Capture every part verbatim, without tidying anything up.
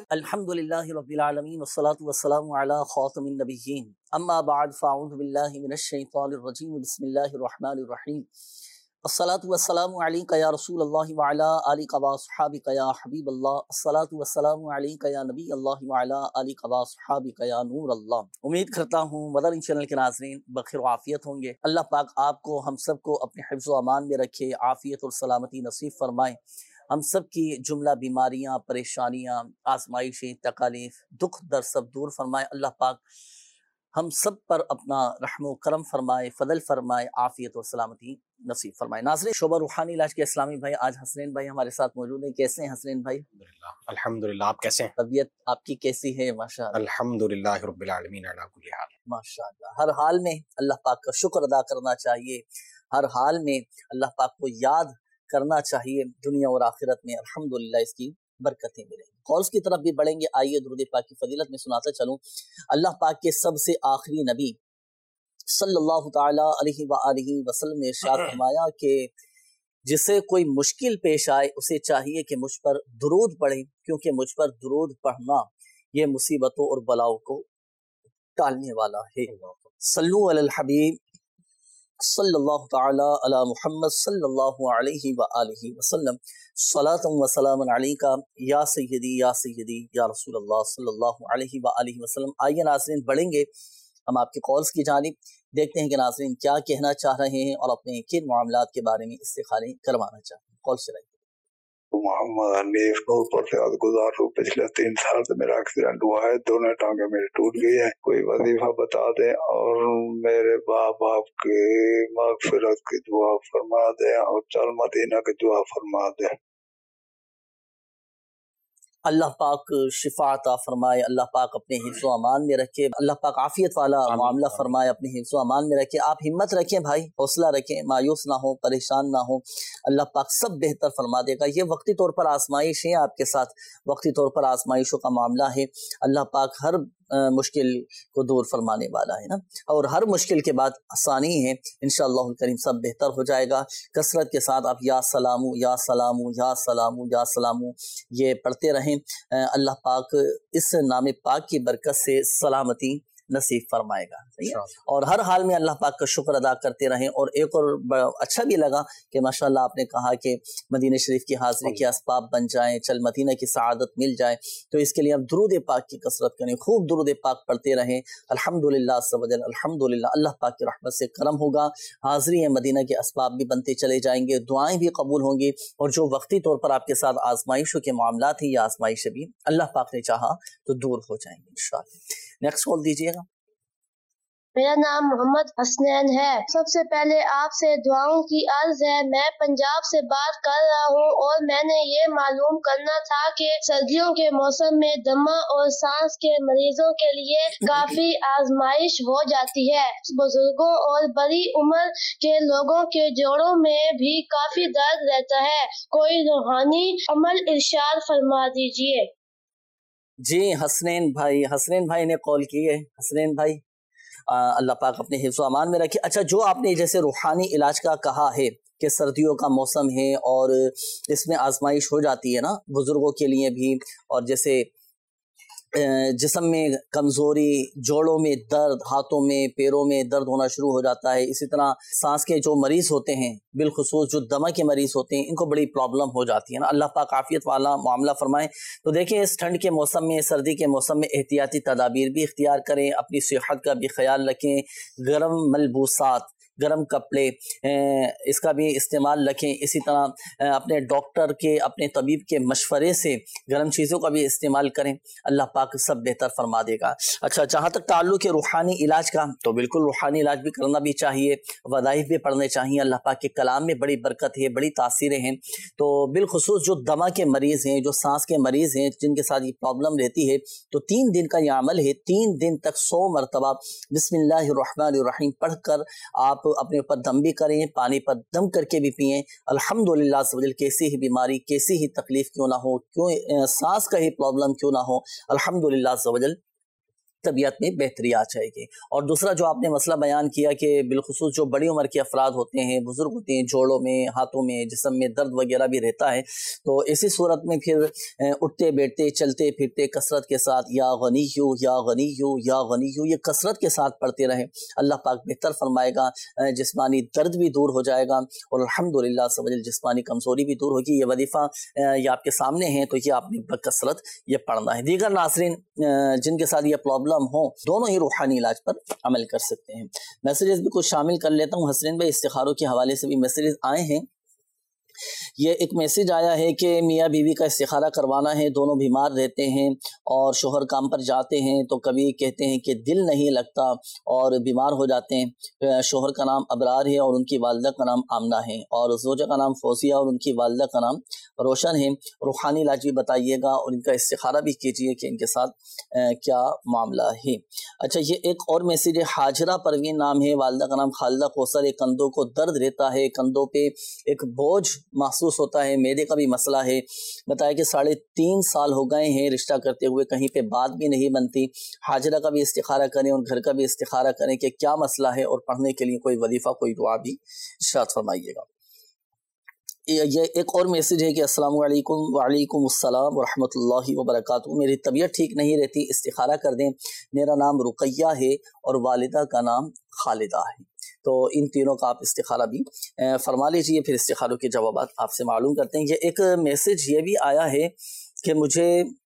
الحمدللہ رب العالمین والصلاة والسلام علی خاتم النبیین اما بعد فاعوذ باللہ من الشیطان الرجیم بسم اللہ الرحمن الرحیم الصلاة والسلام علیک یا رسول اللہ وعلی آلک واصحابک یا حبیب اللہ الصلاة والسلام علیک یا نبی اللہ وعلی آلک واصحابک یا نور اللہ۔ امید کرتا ہوں مدنی چینل کے ناظرین بخیر و عافیت ہوں گے۔ اللہ پاک آپ کو ہم سب کو اپنے حفظ و امان میں رکھے، عافیت اور سلامتی نصیب فرمائے، ہم سب کی جملہ بیماریاں، پریشانیاں، آزمائشیں، تکالیف، دکھ در سب دور فرمائے۔ اللہ پاک ہم سب پر اپنا رحم و کرم فرمائے، فضل فرمائے، عافیت اور سلامتی نصیب فرمائے۔ ناظرین، شعبہ روحانی علاج کے اسلامی بھائی آج حسنین بھائی ہمارے ساتھ موجود ہیں۔ کیسے ہیں حسنین بھائی؟ الحمدللہ، آپ کیسے ہیں؟ طبیعت آپ کی کیسی ہے؟ ماشاءاللہ الحمدللہ رب العالمین علی کل حال۔ ماشاءاللہ، ہر حال میں اللہ پاک کا شکر ادا کرنا چاہیے، ہر حال میں اللہ پاک کو یاد کرنا چاہیے، دنیا اور آخرت میں الحمدللہ اس کی برکتیں ملیں گی۔ کالز کی طرف بھی بڑھیں گے، آئیے درود پاک کی فضیلت میں سناتا چلوں۔ اللہ پاک کے سب سے آخری نبی صلی اللہ تعالی علیہ وآلہ وسلم نے ارشاد فرمایا کہ جسے کوئی مشکل پیش آئے اسے چاہیے کہ مجھ پر درود پڑھے، کیونکہ مجھ پر درود پڑھنا یہ مصیبتوں اور بلاؤں کو ٹالنے والا ہے۔ صلو علی الحبیب صلی اللہ تعالی علی محمد صلی اللہ علیہ وآلہ وسلم، صلاۃ و سلام علیکہ یا سیدی یا سیدی یا رسول اللہ صلی اللہ علیہ وآلہ وسلم۔ آئیے ناظرین بڑھیں گے ہم آپ کے کالز کی جانب، دیکھتے ہیں کہ ناظرین کیا کہنا چاہ رہے ہیں اور اپنے کن معاملات کے بارے میں استخارے کروانا چاہتے ہیں۔ کال چلائیے۔ محمد حنیف بہت پرسیاد گزار ہوں، پچھلے تین سال سے میرا ایکسیڈنٹ ہوا ہے، دونوں ٹانگیں میری ٹوٹ گئی ہیں، کوئی وظیفہ بتا دیں اور میرے باپ باپ کی مغفرت کی دعا فرما دیں اور چل مدینہ کی دعا فرما دیں۔ اللہ پاک شفا عطا فرمائے، اللہ پاک اپنے حفظ و امان میں رکھے، اللہ پاک عافیت والا معاملہ فرمائے، اپنے حفظ و امان میں رکھے۔ آپ ہمت رکھیں بھائی، حوصلہ رکھیں، مایوس نہ ہو، پریشان نہ ہو، اللہ پاک سب بہتر فرما دے گا۔ یہ وقتی طور پر آزمائش ہے، آپ کے ساتھ وقتی طور پر آزمائشوں کا معاملہ ہے۔ اللہ پاک ہر مشکل کو دور فرمانے والا ہے نا، اور ہر مشکل کے بعد آسانی ہے، انشاءاللہ الکریم سب بہتر ہو جائے گا۔ کثرت کے ساتھ آپ یا سلامو یا سلامو یا سلامو یا سلامو یہ پڑھتے رہیں، اللہ پاک اس نام پاک کی برکت سے سلامتی نصیب فرمائے گا۔ اور ہر حال میں اللہ پاک کا شکر ادا کرتے رہیں۔ اور ایک اور اچھا بھی لگا کہ ماشاءاللہ آپ نے کہا کہ مدینہ شریف کی حاضری کے اسباب بن جائیں، چل مدینہ کی سعادت مل جائے، تو اس کے لیے آپ درود پاک کی کثرت کریں، خوب درود پاک پڑھتے رہیں۔ الحمدللہ سبحان الحمدللہ، اللہ پاک کی رحمت سے کرم ہوگا، حاضری مدینہ کے اسباب بھی بنتے چلے جائیں گے، دعائیں بھی قبول ہوں گی، اور جو وقتی طور پر آپ کے ساتھ آزمائشوں کے معاملات ہیں، یہ آزمائشیں بھی اللہ پاک نے چاہا تو دور ہو جائیں گے انشاءاللہ۔ نیکسٹ کال دیجیے گا۔ میرا نام محمد حسنین ہے۔ سب سے پہلے آپ سے دعاؤں کی عرض ہے۔ میں پنجاب سے بات کر رہا ہوں اور میں نے یہ معلوم کرنا تھا کہ سردیوں کے موسم میں دمہ اور سانس کے مریضوں کے لیے کافی آزمائش ہو جاتی ہے۔ بزرگوں اور بڑی عمر کے لوگوں کے جوڑوں میں بھی کافی درد رہتا ہے، کوئی روحانی عمل ارشاد فرما دیجیے۔ جی حسنین بھائی، حسنین بھائی نے کال کی ہے۔ حسنین بھائی اللہ پاک اپنے حفظ و امان میں رکھے۔ اچھا، جو آپ نے جیسے روحانی علاج کا کہا ہے کہ سردیوں کا موسم ہے اور اس میں آزمائش ہو جاتی ہے نا بزرگوں کے لیے بھی، اور جیسے جسم میں کمزوری، جوڑوں میں درد، ہاتھوں میں پیروں میں درد ہونا شروع ہو جاتا ہے، اسی طرح سانس کے جو مریض ہوتے ہیں، بالخصوص جو دمہ کے مریض ہوتے ہیں، ان کو بڑی پرابلم ہو جاتی ہے نا، اللہ پاک عافیت والا معاملہ فرمائیں۔ تو دیکھیں اس ٹھنڈ کے موسم میں، سردی کے موسم میں احتیاطی تدابیر بھی اختیار کریں، اپنی صحت کا بھی خیال رکھیں، گرم ملبوسات، گرم کپڑے اس کا بھی استعمال رکھیں، اسی طرح اپنے ڈاکٹر کے، اپنے طبیب کے مشورے سے گرم چیزوں کا بھی استعمال کریں، اللہ پاک سب بہتر فرما دے گا۔ اچھا، جہاں تک تعلق ہے روحانی علاج کا، تو بالکل روحانی علاج بھی کرنا بھی چاہیے، وظائف بھی پڑھنے چاہیے، اللہ پاک کے کلام میں بڑی برکت ہے، بڑی تاثیریں ہیں۔ تو بالخصوص جو دمہ کے مریض ہیں، جو سانس کے مریض ہیں، جن کے ساتھ یہ پرابلم رہتی ہے، تو تین دن کا یہ عمل ہے، تین دن تک سو مرتبہ بسم اللہ الرحمن الرحیم پڑھ کر آپ اپنے اوپر دم بھی کریں، پانی پر دم کر کے بھی پئیں۔ الحمدللہ سبحان، کیسی ہی بیماری، کیسی ہی تکلیف کیوں نہ ہو، کیوں سانس کا ہی پرابلم کیوں نہ ہو، الحمدللہ سبحان طبیعت میں بہتری آ جائے گی۔ اور دوسرا جو آپ نے مسئلہ بیان کیا کہ بالخصوص جو بڑی عمر کے افراد ہوتے ہیں، بزرگ ہوتے ہیں، جوڑوں میں، ہاتھوں میں، جسم میں درد وغیرہ بھی رہتا ہے، تو اسی صورت میں پھر اٹھتے بیٹھتے چلتے پھرتے کثرت کے ساتھ یا غنیو یا غنیو یا غنیو یہ کثرت کے ساتھ پڑھتے رہیں، اللہ پاک بہتر فرمائے گا، جسمانی درد بھی دور ہو جائے گا اور الحمدللہ سمجھ جسمانی کمزوری بھی دور ہوگی۔ یہ وظیفہ یہ آپ کے سامنے ہیں تو یہ آپ نے بکثرت یہ پڑھنا ہے۔ دیگر ناظرین جن کے ساتھ یہ پرابلم ہو دونوں ہی روحانی علاج پر عمل کر سکتے ہیں۔ میسیجز بھی کچھ شامل کر لیتا ہوں۔ حسنین بھائی استخاروں کے حوالے سے بھی میسیجز آئے ہیں۔ یہ ایک میسیج آیا ہے کہ میاں بیوی کا استخارہ کروانا ہے، دونوں بیمار رہتے ہیں اور شوہر کام پر جاتے ہیں تو کبھی کہتے ہیں کہ دل نہیں لگتا اور بیمار ہو جاتے ہیں۔ شوہر کا نام ابرار ہے اور ان کی والدہ کا نام آمنہ ہے اور زوجہ کا نام فوزیہ اور ان کی والدہ کا نام روشن ہے۔ روحانی علاج بھی بتائیے گا اور ان کا استخارہ بھی کیجیے کہ ان کے ساتھ کیا معاملہ ہے۔ اچھا یہ ایک اور میسیج ہے، حاجرہ پروین نام ہے، والدہ کا نام خالدہ کوثر ہے، کندھوں کو درد رہتا ہے، کندھوں پہ ایک بوجھ محسوس ہوتا ہے، معدے کا بھی مسئلہ ہے، بتایا کہ ساڑھے تین سال ہو گئے ہیں رشتہ کرتے ہوئے، کہیں پہ بات بھی نہیں بنتی۔ حاجرہ کا بھی استخارہ کریں اور گھر کا بھی استخارہ کریں کہ کیا مسئلہ ہے اور پڑھنے کے لیے کوئی وظیفہ کوئی دعا بھی ارشاد فرمائیے گا۔ یہ ایک اور میسیج ہے کہ السلام علیکم وعلیکم السلام ورحمۃ اللہ وبرکاتہ، میری طبیعت ٹھیک نہیں رہتی، استخارہ کر دیں، میرا نام رقیہ ہے اور والدہ کا نام خالدہ ہے۔ تو ان تینوں کا آپ استخارہ بھی فرما لیجئے، پھر استخاروں کے جوابات آپ سے معلوم کرتے ہیں۔ یہ ایک میسیج یہ بھی آیا ہے کہ مجھے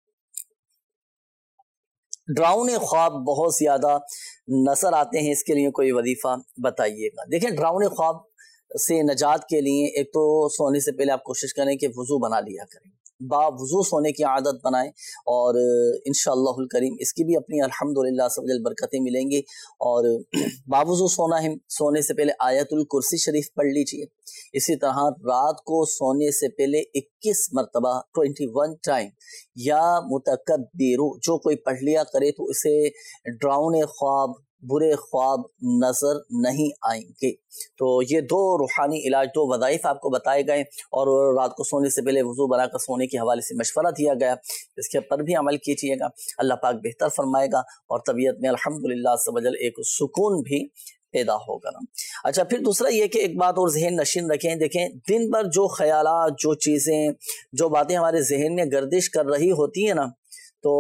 ڈراؤنے خواب بہت زیادہ نظر آتے ہیں، اس کے لیے کوئی وظیفہ بتائیے گا۔ دیکھیں ڈراؤنے خواب سے نجات کے لیے ایک تو سونے سے پہلے آپ کوشش کریں کہ وضو بنا لیا کریں، با وضو سونے کی عادت بنائیں اور انشاءاللہ الکریم اس کی بھی اپنی الحمدللہ سب جل برکتیں ملیں گی۔ اور با وضو سونا ہے، سونے سے پہلے آیت الکرسی شریف پڑھ لیجئے۔ اسی طرح رات کو سونے سے پہلے اکیس مرتبہ ٹوینٹی ون ٹائم یا متکبر جو کوئی پڑھ لیا کرے تو اسے ڈراؤنے خواب برے خواب نظر نہیں آئیں گے۔ تو یہ دو روحانی علاج، دو وظائف آپ کو بتائے گئے اور رات کو سونے سے پہلے وضو بنا کر سونے کے حوالے سے مشورہ دیا گیا، اس کے پر بھی عمل کیجیے گا، اللہ پاک بہتر فرمائے گا اور طبیعت میں الحمدللہ عز و جل ایک سکون بھی پیدا ہوگا نا۔ اچھا پھر دوسرا یہ کہ ایک بات اور ذہن نشین رکھیں، دیکھیں دن بھر جو خیالات، جو چیزیں، جو باتیں ہمارے ذہن میں گردش کر رہی ہوتی ہیں نا، تو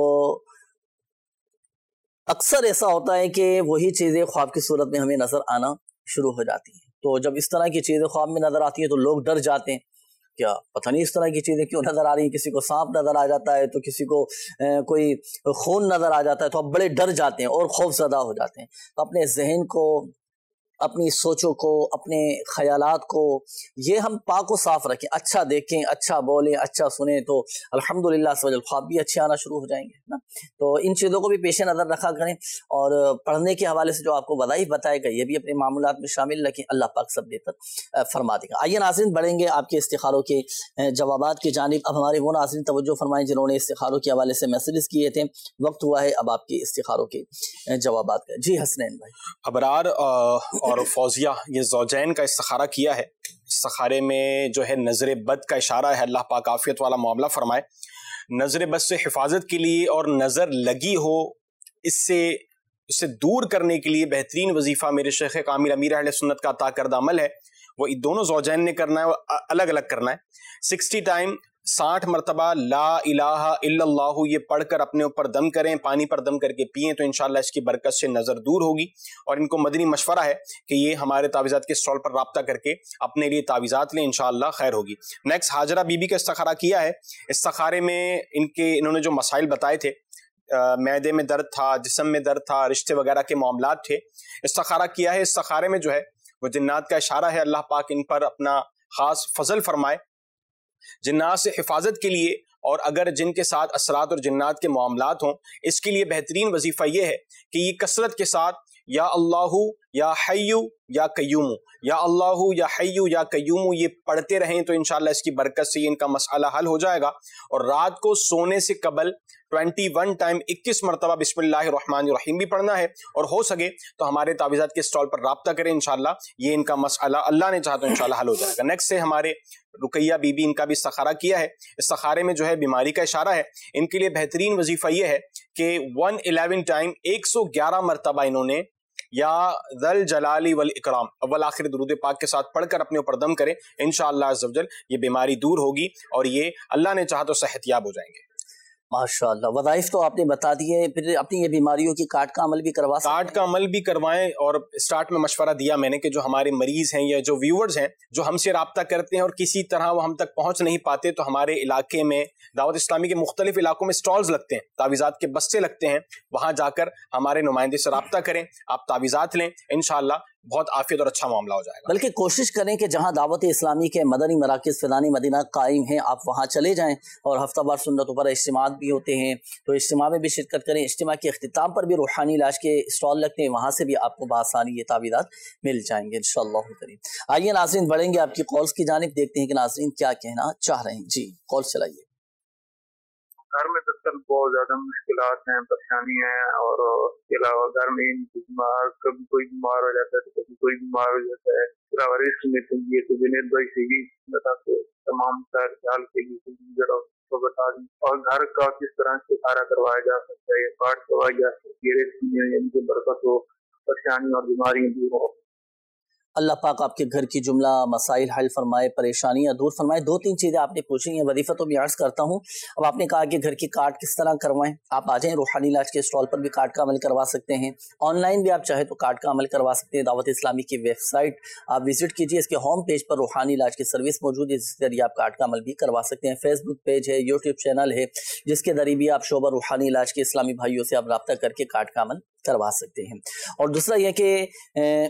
اکثر ایسا ہوتا ہے کہ وہی چیزیں خواب کی صورت میں ہمیں نظر آنا شروع ہو جاتی ہیں۔ تو جب اس طرح کی چیزیں خواب میں نظر آتی ہیں تو لوگ ڈر جاتے ہیں، کیا پتہ نہیں اس طرح کی چیزیں کیوں نظر آ رہی ہیں، کسی کو سانپ نظر آ جاتا ہے تو کسی کو کوئی خون نظر آ جاتا ہے، تو اب بڑے ڈر جاتے ہیں اور خوف زدہ ہو جاتے ہیں۔ تو اپنے ذہن کو، اپنی سوچوں کو، اپنے خیالات کو یہ ہم پاک و صاف رکھیں، اچھا دیکھیں، اچھا بولیں، اچھا سنیں، تو الحمدللہ سوجل خواب بھی اچھے آنا شروع ہو جائیں گے نا۔ تو ان چیزوں کو بھی پیش نظر رکھا کریں اور پڑھنے کے حوالے سے جو آپ کو وظائف بتائے گا یہ بھی اپنے معمولات میں شامل رکھیں، اللہ پاک سب بہتر فرما دے گا۔ آئیے ناظرین بڑھیں گے آپ کے استخاروں کے جوابات کی جانب۔ اب ہمارے وہ ناظرین توجہ فرمائیں جنہوں نے استخاروں کے حوالے سے میسیجز کیے تھے، وقت ہوا ہے اب آپ کے استخاروں کے جوابات کا۔ جی حسنین بھائی۔ ابرار اور فوزیہ یہ زوجین کا استخارہ کیا ہے، استخارے میں جو ہے نظر بد کا اشارہ ہے، اللہ پاک عافیت والا معاملہ فرمائے۔ نظر بد سے حفاظت کے لیے اور نظر لگی ہو اس سے اسے دور کرنے کے لیے بہترین وظیفہ میرے شیخ کامل امیر اہل سنت کا عطا کردہ عمل ہے، وہ دونوں زوجین نے کرنا ہے، الگ الگ کرنا ہے۔ سکسٹی ٹائم ساٹھ مرتبہ لا الہ الا اللہ یہ پڑھ کر اپنے اوپر دم کریں، پانی پر دم کر کے پئیں تو انشاءاللہ اس کی برکت سے نظر دور ہوگی۔ اور ان کو مدنی مشورہ ہے کہ یہ ہمارے تعویذات کے اسٹال پر رابطہ کر کے اپنے لیے تعویذات لیں، انشاءاللہ خیر ہوگی۔ نیکسٹ حاجرہ بی بی کا استخارہ کیا ہے، استخارے میں ان کے انہوں نے جو مسائل بتائے تھے، معدے میں درد تھا، جسم میں درد تھا، رشتے وغیرہ کے معاملات تھے، استخارہ کیا ہے۔ استخارے میں جو ہے وہ جنات کا اشارہ ہے، اللہ پاک ان پر اپنا خاص فضل فرمائے جنات سے حفاظت کے لیے، اور اگر جن کے ساتھ اثرات اور جنات کے معاملات ہوں اس کے لیے بہترین وظیفہ یہ ہے کہ یہ کثرت کے ساتھ یا اللہ یا حیو یا قیوم، یا اللہ یا حیو یا قیوم یہ پڑھتے رہیں تو انشاءاللہ اس کی برکت سے ان کا مسئلہ حل ہو جائے گا۔ اور رات کو سونے سے قبل ट्वेंटी वन टाइम इक्कीस मरतबा बिस्मिल्लाहिर्रहमानिर्रहीम भी पढ़ना है, और हो सके तो हमारे तावीज़ात के स्टॉल पर राब्ता करें, इंशाल्लाह ये इनका मसला अल्लाह ने चाहा तो इंशाल्लाह हल हो जाएगा। नेक्स्ट से हमारे रुकैया बीबी, इनका भी इस्तिखारा किया है। इस्तिखारे में जो है बीमारी का इशारा है, इनके लिए बेहतरीन वजीफा ये है कि वन इलेवन टाइम एक सौ ग्यारह मरतबा इन्होंने या ज़ल जलाली वल इकराम अव्वल आखिर दुरूद पाक के साथ पढ़कर अपने ऊपर दम करें, इंशाअल्लाह अज़्ज़ वजल ये बीमारी दूर होगी और ये अल्लाह ने चाहा तो सेहतयाब हो जाएंगे। माशाअल्लाह, वज़ाइफ तो आपने बता दिए, फिर अपनी ये बीमारियों की कार्ड का अमल भी करवा सकते हैं। कार्ड का अमल भी करवाएं, और स्टार्ट में मशवरा दिया मैंने कि जो हमारे मरीज हैं या जो व्यूअर्स हैं जो हमसे राब्ता करते हैं और किसी तरह वो हम तक पहुंच नहीं पाते, तो हमारे इलाके में दावत इस्लामी के मुख्तलिफ इलाकों में स्टॉल्स लगते हैं, तावीज़ात के बस्ते लगते हैं, वहां जाकर हमारे नुमाइंदे से राब्ता करें, आप तावीज़ात लें, इंशाअल्लाह बहुत आफियत और अच्छा मामला हो जाएगा। बल्कि कोशिश करें कि जहां दावत इस्लामी के मदनी मराकिज़ फ़िज़ानी मदीना कायम हैं, आप वहां चले जाएं, और हफ्तावार सुन्नतों पर इज्तिमात भी होते हैं, तो इज्तिमा में भी शिरकत करें। इज्तिमा के अख्तिताम पर भी रूहानी इलाज के स्टॉल लगते हैं, वहां से भी आपको बआसानी ये तावीज़ात मिल जाएंगे इंशाअल्लाह करीम। आइए नाज़रीन, बढ़ेंगे आपकी कॉल्स की जानिब, देखते हैं कि नाज़रीन क्या कहना चाह रहे हैं। जी, कॉल चलाइए। घर में दरअसल बहुत ज्यादा मुश्किलात हैं, परेशानी है, और इसके अलावा घर में बीमार, कभी कोई बीमार हो जाता है तो कभी कोई बीमार हो जाता है। अलावा रिस्क में चाहिए तो जुनेद भाई से भी बता के तमाम ख्याल के लिए जरा तो बता दें, और घर का किस तरह से सारा करवाया जा सकता है, पाठ करवाई जा सकती है, रिस्क में इनकी बरकत हो, परेशानी और बीमारी दूर हो। अल्लाह पाक आपके घर की जुमला मसाइल हल फरमाए, परेशानियां दूर फरमाए। दो तीन चीज़ें आपने पूछी हैं, वजीफ़ा तो मैं अर्ज़ करता हूँ। अब आपने कहा कि घर की कार्ड किस तरह करवाएं, आप आ जाएं, रूहानी इलाज के स्टॉल पर भी कार्ड का अमल करवा सकते हैं, ऑनलाइन भी आप चाहे तो कार्ड का अमल करवा सकते हैं। दावत इस्लामी की वेबसाइट आप विजिट कीजिए, इसके होम पेज पर रूहानी इलाज की सर्विस मौजूद है, जिसके जरिए आप कार्ड का अमल भी करवा सकते हैं। फेसबुक पेज है, यूट्यूब चैनल है, जिसके जरिए भी आप शोबा रूहानी इलाज के इस्लामी भाइयों से आप रब्ता करके कार्ड का अमल करवा सकते हैं। और दूसरा यह कि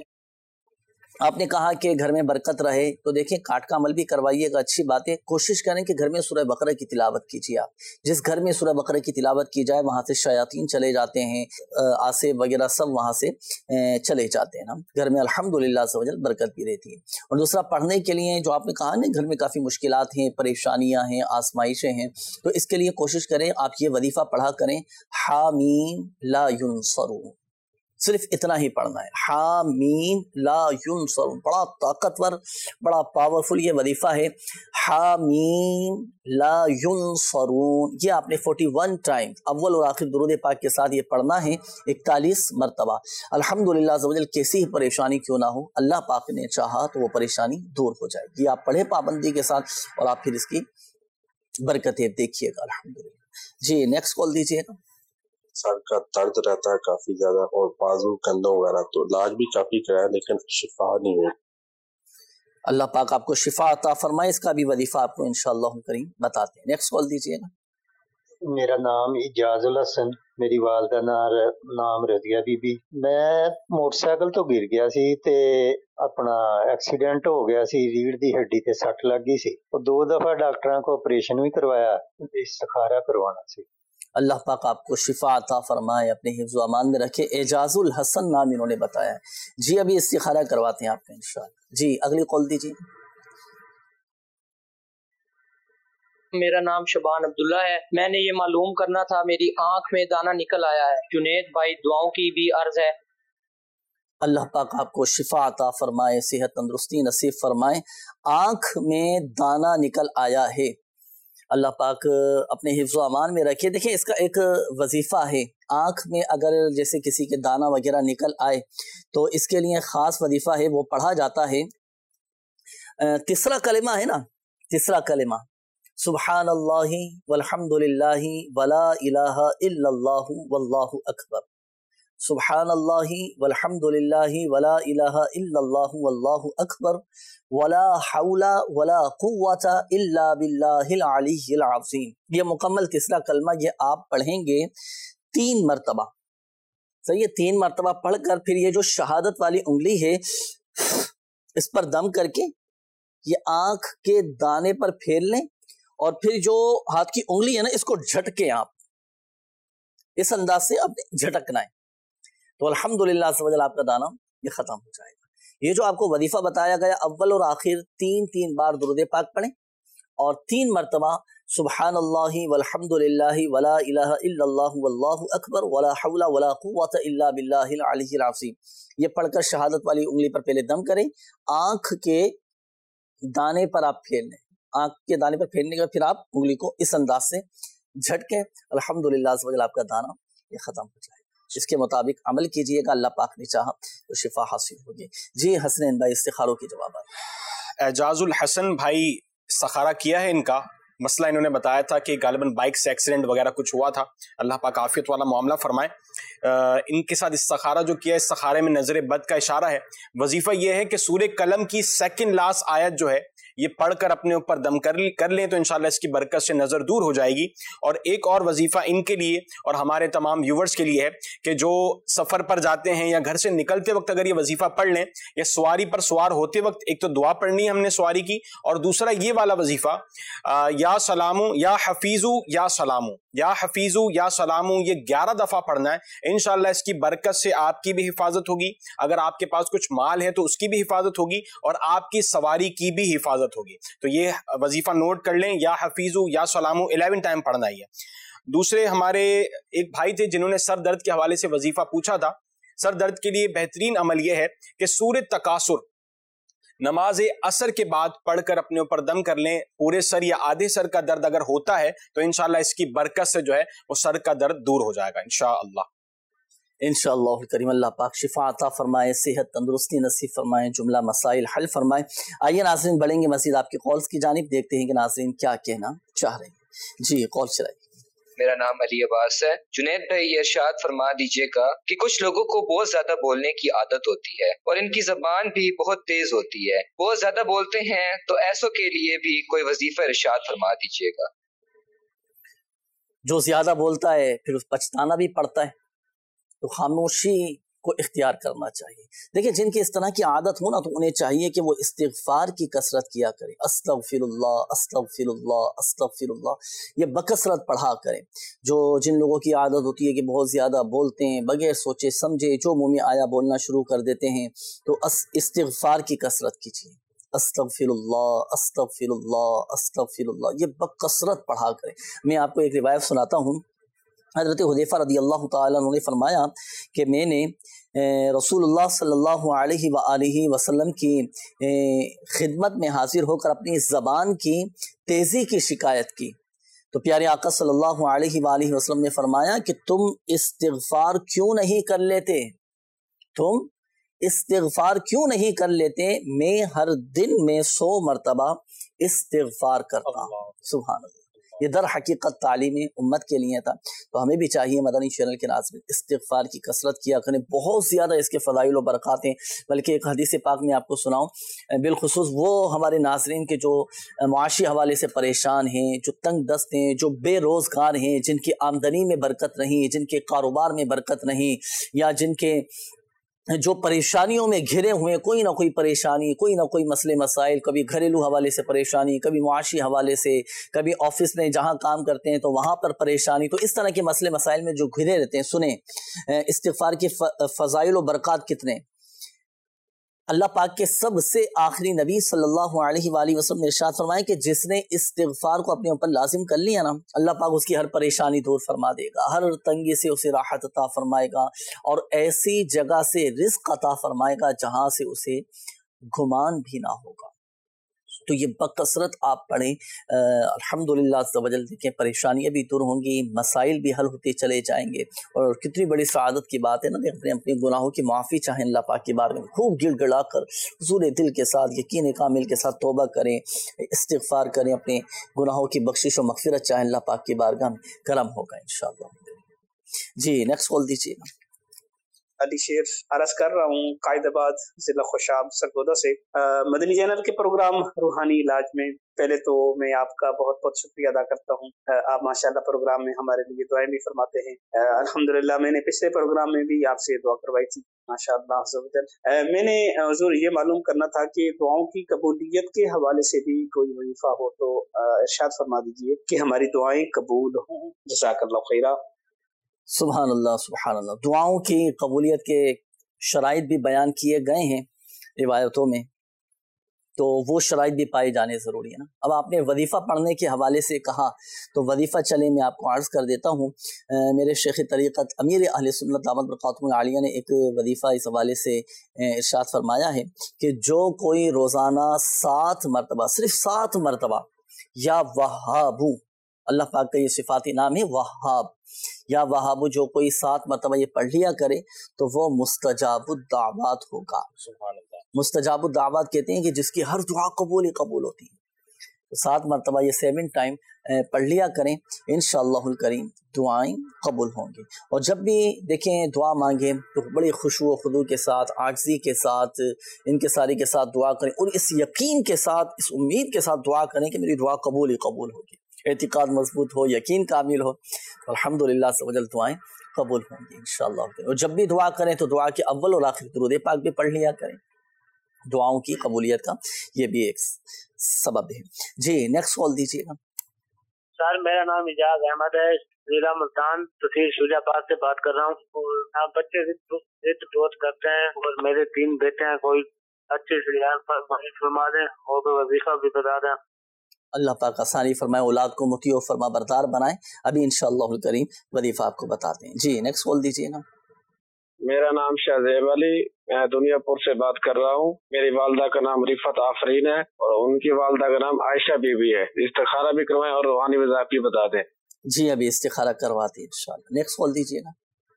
आपने कहा कि घर में बरकत रहे, तो देखिए कार्ड का अमल भी करवाइएगा, अच्छी बात है। कोशिश करें कि घर में सूरह बकरा की तिलावत कीजिए। आप जिस घर में सूरह बकरा की तिलावत की जाए वहाँ से शयातीन चले जाते हैं, आसे वगैरह सब वहाँ से चले जाते हैं ना, घर में अल्हम्दुलिल्लाह से वजल बरकत भी रहती है। और दूसरा, पढ़ने के लिए जो आपने कहा ना, घर में काफ़ी मुश्किलात हैं, परेशानियाँ हैं, आजमाइशें हैं, तो इसके लिए कोशिश करें आप ये वजीफ़ा पढ़ा करें, हामीम ला युनसरून, सिर्फ इतना ही पढ़ना है, हामीम ला युनसरून। बड़ा ताकतवर, बड़ा पावरफुल ये वजीफा है, हामीम ला युनसरून। ये आपने इकतालीस टाइम अव्वल और आखिर दुरूद पाक के साथ ये पढ़ना है, इकतालीस मरतबा। अल्हम्दुलिल्लाह अज़्ज़ वजल, कैसी ही परेशानी क्यों ना हो, अल्लाह पाक ने चाहा तो वो परेशानी दूर हो जाएगी। आप पढ़े पाबंदी के साथ, और आप फिर इसकी बरकतें देखिएगा अल्हम्दुलिल्लाह। जी, नेक्स्ट कॉल दीजिएगा। सर का दर्द रहता है काफी ज्यादा, और बाजू कंधों वगैरह, तो इलाज भी काफी कराया लेकिन शिफा नहीं हुई। अल्लाह पाक आपको शिफा अता फरमाए, इसका भी वजीफा आपको इंशाअल्लाह करीम बताते हैं। नेक्स्ट कॉल दीजिएगा। मेरा नाम इजाजुल हसन, मेरी वालदा नाम नाम रजिया बीबी। मैं मोटरसाइकिल तो गिर गया सी ते अपना एक्सीडेंट हो गया सी, रीढ़ दी हड्डी ते सट लग गई सी, और दो दफा डॉक्टरां को ऑपरेशन भी करवाया, इस्तिखारा करवाना सी। अल्लाह पाक आपको शिफा अता फरमाए, अपने हिफ्ज़ व अमान में रखे। एजाजुल हसन नाम इन्होंने बताया है जी, अभी इस्तिखारा करवाते हैं आपका इंशाअल्लाह। जी, अगली कॉल दीजिए। मेरा नाम शबान अब्दुल्ला है, मैंने ये मालूम करना था, मेरी आंख में दाना निकल आया है, जुनेद भाई दुआओं की भी अर्ज है। अल्लाह पाक आपको शिफा अता फरमाए, सेहत तंदुरुस्ती नसीब फरमाए। आंख में दाना निकल आया है, अल्लाह पाक अपने हिफ्ज़ व अमान में रखे। देखिए, इसका एक वजीफ़ा है, आँख में अगर जैसे किसी के दाना वगैरह निकल आए तो इसके लिए ख़ास वजीफ़ा है, वो पढ़ा जाता है। तीसरा कलिमा है ना, तीसरा कलिमा, सुब्हानल्लाहि वल्हम्दुलिल्लाहि वला इलाहा इल्लल्लाहु वल्लाहु अकबर। सुब्हानल्लाहि वल्हम्दुलिल्लाहि वला इलाहा इल्लल्लाहु वल्लाहु अकबर, वला हौला वला कुव्वता इल्ला बिल्लाहिल अलिय्यिल अज़ीम। ये मुकम्मल तीसरा कलमा, ये आप पढ़ेंगे तीन मरतबा। सही है, तीन मरतबा पढ़कर फिर ये जो शहादत वाली उंगली है, इस पर दम करके ये आंख के दाने पर फेर लें, और फिर जो हाथ की उंगली है ना, इसको झटके आप इस अंदाज से अपने झटकना है, तो अल्हम्दुलिल्लाह से वजल आपका दाना ये खत्म हो जाएगा। ये जो आपको वजीफा बताया गया, अव्वल और आखिर तीन तीन बार दुरूद पाक पढ़ें, और तीन मरतबा سبحان اللہ والحمد للہ ولا الہ الا اللہ واللہ اکبر ولا حول ولا قوۃ الا باللہ العلی العظیم. یہ پڑھ کر شہادت والی انگلی پر پہلے دم کریں, آنکھ کے دانے پر آپ پھیر لیں, آنکھ کے دانے پر پھیرنے کے بعد پھر آپ انگلی کو اس انداز سے جھٹکیں, الحمدللہ عز وجل آپ کا دانہ یہ ختم ہو جائے. اس کے مطابق عمل کیجئے گا, اللہ پاک نے چاہا تو شفا حاصل ہوگی. جی حسنین بھائی استخاروں کی جوابات. اعجاز الحسن بھائی استخارہ کیا ہے ان کا, مسئلہ انہوں نے بتایا تھا کہ غالباً بائک سے ایکسیڈنٹ وغیرہ کچھ ہوا تھا, اللہ پاک عافیت والا معاملہ فرمائے. ان کے ساتھ استخارہ جو کیا ہے, استخارے میں نظر بد کا اشارہ ہے. وظیفہ یہ ہے کہ سورہ قلم کی سیکنڈ لاسٹ آیت جو ہے یہ پڑھ کر اپنے اوپر دم کر کر لیں تو انشاءاللہ اس کی برکت سے نظر دور ہو جائے گی. اور ایک اور وظیفہ ان کے لیے اور ہمارے تمام ویورز کے لیے ہے کہ جو سفر پر جاتے ہیں یا گھر سے نکلتے وقت اگر یہ وظیفہ پڑھ لیں, یا سواری پر سوار ہوتے وقت ایک تو دعا پڑھنی ہے ہم نے سواری کی, اور دوسرا یہ والا وظیفہ یا سلامو یا حفیظو یا سلامو یا حفیظو یا سلامو, یہ گیارہ دفعہ پڑھنا ہے. انشاءاللہ اس کی برکت سے آپ کی بھی حفاظت ہوگی, اگر آپ کے پاس کچھ مال ہے تو اس کی بھی حفاظت ہوگی, اور آپ کی سواری کی بھی حفاظت ہوگی. تو یہ وظیفہ نوٹ کر لیں, یا حفیظو یا سلامو الیون ٹائم پڑھنا ہی ہے. دوسرے ہمارے ایک بھائی تھے جنہوں نے سر درد کے حوالے سے وظیفہ پوچھا تھا. سر درد کے لیے بہترین عمل یہ ہے کہ سورۃ تکاثر نماز عصر کے بعد پڑھ کر اپنے اوپر دم کر لیں. پورے سر یا آدھے سر کا درد اگر ہوتا ہے تو انشاءاللہ اس کی برکت سے جو ہے وہ سر کا درد دور ہو جائے گا انشاءاللہ. انشاءاللہ الکریم اللہ پاک شفا عطا فرمائے, صحت تندرستی نصیب فرمائے, جملہ مسائل حل فرمائے. آئیے ناظرین بڑھیں گے مزید آپ کے کالز کی جانب, دیکھتے ہیں کہ ناظرین کیا کہنا چاہ رہے ہیں. جی کال چلائیے. میرا نام علی عباس ہے. جنید بھائی یہ ارشاد فرما دیجئے گا کہ کچھ لوگوں کو بہت زیادہ بولنے کی عادت ہوتی ہے اور ان کی زبان بھی بہت تیز ہوتی ہے, بہت زیادہ بولتے ہیں, تو ایسوں کے لیے بھی کوئی وظیفہ ارشاد فرما دیجئے گا. جو زیادہ بولتا ہے پھر اس پچھتانا بھی پڑتا ہے, تو خاموشی کو اختیار کرنا چاہیے. دیکھیں جن کی اس طرح کی عادت ہو نا تو انہیں چاہیے کہ وہ استغفار کی کثرت کیا کریں. استغفر اللہ استغفر اللہ استغفر اللہ, یہ بکثرت پڑھا کریں. جو جن لوگوں کی عادت ہوتی ہے کہ بہت زیادہ بولتے ہیں, بغیر سوچے سمجھے جو منہ میں آیا بولنا شروع کر دیتے ہیں, تو استغفار کی کثرت کیجیے. استغفر اللہ استغفر اللہ استغفر اللہ, یہ بکثرت پڑھا کریں. میں آپ کو ایک روایت سناتا ہوں. حضرت حذیفہ رضی اللہ تعالیٰ عنہ نے فرمایا کہ میں نے رسول اللہ صلی اللہ علیہ وآلہ وسلم کی خدمت میں حاضر ہو کر اپنی زبان کی تیزی کی شکایت کی, تو پیارے آقا صلی اللہ علیہ وآلہ وسلم نے فرمایا کہ تم استغفار کیوں نہیں کر لیتے, تم استغفار کیوں نہیں کر لیتے, میں ہر دن میں سو مرتبہ استغفار کرتا ہوں. سبحان اللہ, یہ در حقیقت تعلیم امت کے لیے تھا. تو ہمیں بھی چاہیے مدنی چینل کے ناظرین استغفار کی کثرت کیا کریں, بہت زیادہ اس کے فضائل و برکات ہیں. بلکہ ایک حدیث پاک میں آپ کو سناؤں, بالخصوص وہ ہمارے ناظرین کے جو معاشی حوالے سے پریشان ہیں, جو تنگ دست ہیں, جو بے روزگار ہیں, جن کی آمدنی میں برکت نہیں, جن کے کاروبار میں برکت نہیں, یا جن کے جو پریشانیوں میں گھرے ہوئے, کوئی نہ کوئی پریشانی, کوئی نہ کوئی مسئلے مسائل, کبھی گھریلو حوالے سے پریشانی, کبھی معاشی حوالے سے, کبھی آفس میں جہاں کام کرتے ہیں تو وہاں پر پریشانی, تو اس طرح کے مسئلے مسائل میں جو گھرے رہتے ہیں, سنیں استغفار کے فضائل و برکات کتنے. اللہ پاک کے سب سے آخری نبی صلی اللہ علیہ وآلہ وسلم نے ارشاد فرمایا کہ جس نے استغفار کو اپنے اوپر لازم کر لیا نا, اللہ پاک اس کی ہر پریشانی دور فرما دے گا, ہر تنگی سے اسے راحت عطا فرمائے گا, اور ایسی جگہ سے رزق عطا فرمائے گا جہاں سے اسے گمان بھی نہ ہوگا. تو یہ بکثرت آپ پڑھیں, الحمدللہ عز و جل. دیکھیں پریشانیاں بھی دور ہوں گی, مسائل بھی حل ہوتے چلے جائیں گے, اور کتنی بڑی سعادت کی بات ہے نا. اپنے اپنے گناہوں کی معافی چاہیں اللہ پاک کی بارگاہ میں, خوب گڑ گڑا کر حضور دل کے ساتھ, یقین کامل کے ساتھ توبہ کریں, استغفار کریں, اپنے گناہوں کی بخشش و مغفرت چاہیں اللہ پاک کی بارگاہ میں, کرم ہوگا انشاءاللہ. جی نیکسٹ کال دیجیے. علی شیر عرض کر رہا ہوں قائد آباد ضلع خوشاب سرگودا سے. مدنی چینل کے پروگرام روحانی علاج میں پہلے تو میں آپ کا بہت بہت شکریہ ادا کرتا ہوں. آپ ماشاءاللہ پروگرام میں ہمارے لیے دعائیں بھی فرماتے ہیں. الحمدللہ میں نے پچھلے پروگرام میں بھی آپ سے دعا کروائی تھی ماشاءاللہ. میں نے حضور یہ معلوم کرنا تھا کہ دعاؤں کی قبولیت کے حوالے سے بھی کوئی وظیفہ ہو تو ارشاد فرما دیجیے کہ ہماری دعائیں قبول ہوں. جزاک اللہ خیرہ. سبحان اللہ سبحان اللہ. دعاؤں کی قبولیت کے شرائط بھی بیان کیے گئے ہیں روایتوں میں. تو وہ شرائط بھی پائے جانے ضروری ہے نا. اب آپ نے وظیفہ پڑھنے کے حوالے سے کہا تو وظیفہ چلے میں آپ کو عرض کر دیتا ہوں. میرے شیخ طریقت امیر اہل سنت دامت برکاتہم العالیہ نے ایک وظیفہ اس حوالے سے ارشاد فرمایا ہے کہ جو کوئی روزانہ سات مرتبہ صرف سات مرتبہ یا وہابو، اللہ پاک کا یہ صفاتی نام ہے وہاب، یا وہابو جو کوئی سات مرتبہ یہ پڑھ لیا کرے تو وہ مستجاب الدعوات ہوگا. سبحان اللہ. مستجاب الدعوات کہتے ہیں کہ جس کی ہر دعا قبول ہی قبول ہوتی ہے. تو سات مرتبہ یہ سیون ٹائم پڑھ لیا کریں، انشاءاللہ الکریم دعائیں قبول ہوں گی. اور جب بھی دیکھیں دعا مانگیں تو بڑی خشوع و خضوع کے ساتھ، عاجزی کے ساتھ، انکساری کے ساتھ دعا کریں، اور اس یقین کے ساتھ، اس امید کے ساتھ دعا کریں کہ میری دعا قبول ہی قبول ہوگی. اعتقاد مضبوط ہو، یقین کامل ہو تو الحمدللہ سے وجل دعائیں قبول ہوں گی انشاءاللہ. اور جب بھی دعا کریں تو دعا کے اول اور آخر درود پاک بھی پڑھ لیا کریں. دعاؤں کی قبولیت کا یہ بھی ایک سبب ہے. جی نیکسٹ کال دیجیے گا. سر میرا نام اجاز احمد ہے، ضلع ملتان تحصیل شجاع آباد سے بات کر رہا ہوں. اور بچے ضد بہت کرتے ہیں اور میرے تین بیٹے ہیں، کوئی اچھے سے فرما دیں اور وظیفہ بھی بتا دیں. اللہ پاک آسانی فرمائے، اولاد کو مطیع و فرما بردار بنائے. ابھی انشاءاللہ الکریم وظیفہ آپ کو بتاتے ہیں. جی نیکسٹ کال دیجیے نا. میرا نام شہزیب علی، میں دنیا پور سے بات کر رہا ہوں. میری والدہ کا نام رفت آفرین ہے اور ان کی والدہ کا نام عائشہ بی بی ہے. استخارہ بھی کروائیں اور روحانی وظائف بھی بتا دیں. جی ابھی استخارہ کرواتے ہیں انشاءاللہ. نیکسٹ کال دیجیے نا.